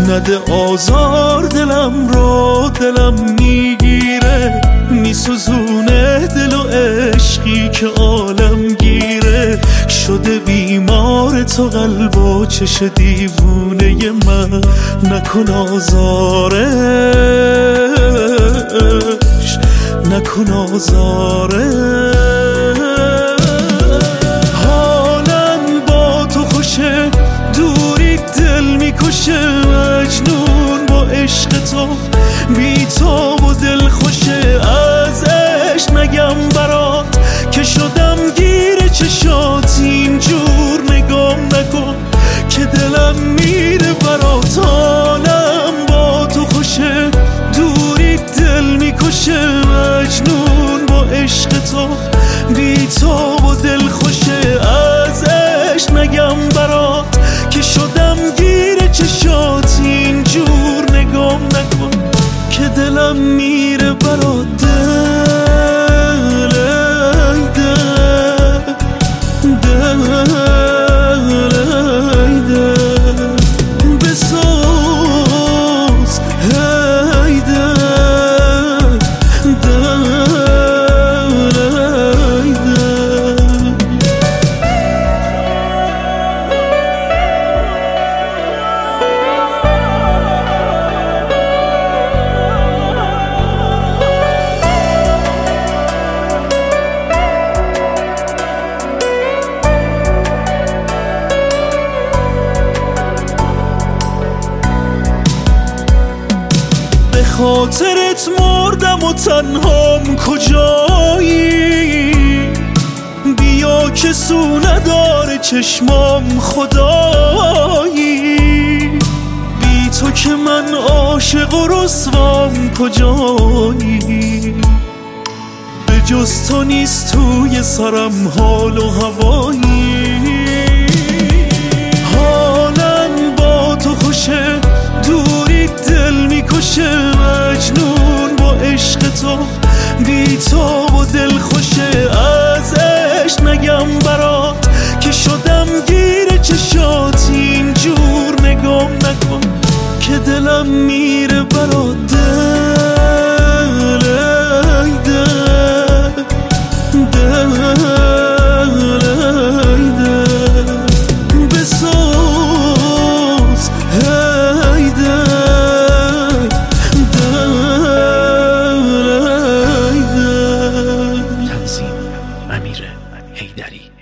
نده آزار دلم رو، دلم میگیره میسوزونه دل و عشقی که عالم گیره. شده بیمار تو قلب و چش دیوونه من، نکن آزارش، نکن آزارش. حالم با تو خوشه، دوری دل میکشه، مجنون با عشق تو، بی تو و دل خوشه. ازش نگم برات که شدم گیر چشات، اینجور نگام نکن که دلم میره برات. حالم با تو خوشه، دوری دل میکشه، مجنون با عشق تو، بی تو و دل خوشه. ازش نگم برات که شدم گیر چشات، اینجور نگام نکن که دلم میره برات. خاطرت مردم و تنهام کجایی، بیا که سو نداره چشمام خدایی. بی تو که من عاشق و رسوام کجایی، به جز تو نیست توی سرم حال و هوایی. حالم با تو خوشه، دوری دل میکشه، مجنون با عشق تو، بی تو و دل خوشه. ازش نگم برات که شدم گیر چشات، اینجور نگام نکن که دلم میره برات. امیر حیدری.